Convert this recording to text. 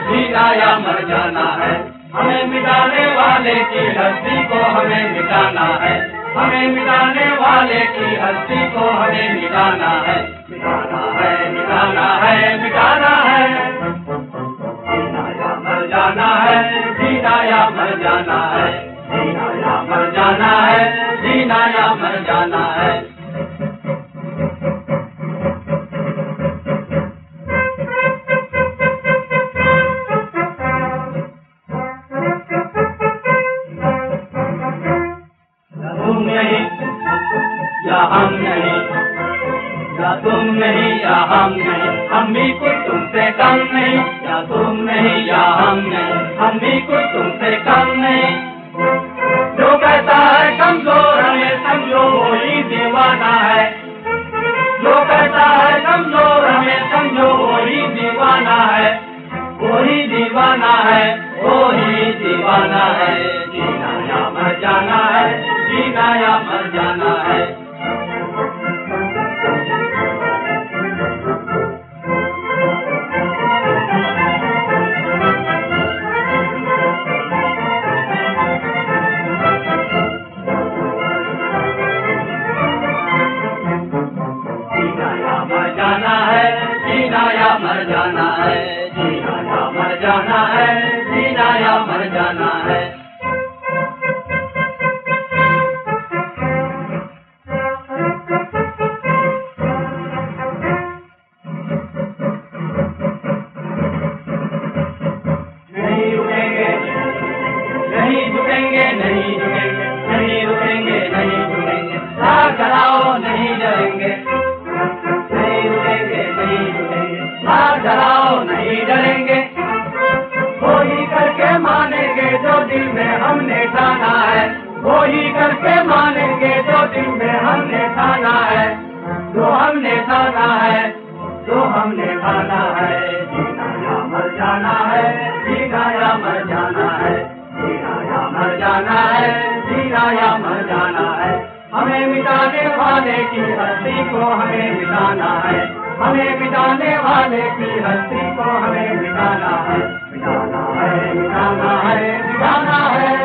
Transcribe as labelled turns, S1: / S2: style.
S1: जीना या मर जाना है। हमें मिटाने वाले की हस्ती को हमें मिटाना है। हमें मिटाने वाले की हस्ती को हमें मिटाना है। मिटाना है, मिटाना है, मिटाना है। जीना या मर जाना है, जीना या मर जाना है। जीना या मर जाना है, जीना या मर जाना है। तुम नहीं या हम नहीं, या तुम नहीं या हम नहीं, हम भी कुछ तुमसे कम नहीं। या तुम नहीं या हम नहीं, हम भी कुछ तुमसे कम नहीं। जो कहता है कमजोर हमें समझो वही दीवाना है। जो कहता है कमजोर हमें समझो वही दीवाना है। वही दीवाना है, वही दीवाना है। जीना या मर जाना है, जीना या मर जाना है। जीना या मर जाना है, जीना या मर जाना है। जीना या मर जाना है, जीना या मर जाना है। नहीं रुकेंगे, नहीं झुकेंगे, नहीं झुकेंगे, नहीं रुकेंगे, नहीं झुकेंगे। आग जलाओ नहीं जलेंगे, नहीं रुकेंगे, नहीं झुकेंगे। आग जलाओ नहीं जलेंगे। वही करके मानेंगे जो दिल में हमने ठाना है। वही करके मानेंगे जो दिल में हमने ठाना है। जो हमने ठाना है, जो हमने ठाना है। जीना या मर जाना है, जीना या मर जाना है। जीना या मर जाना है, जीना या मर जाना है। हमें मिटाने वाले की हस्ती को हमें मिटाना है। हमें मिटाने वाले की हस्ती को हमें मिटाना है। मिटाना है, मिटाना है, मिटाना है।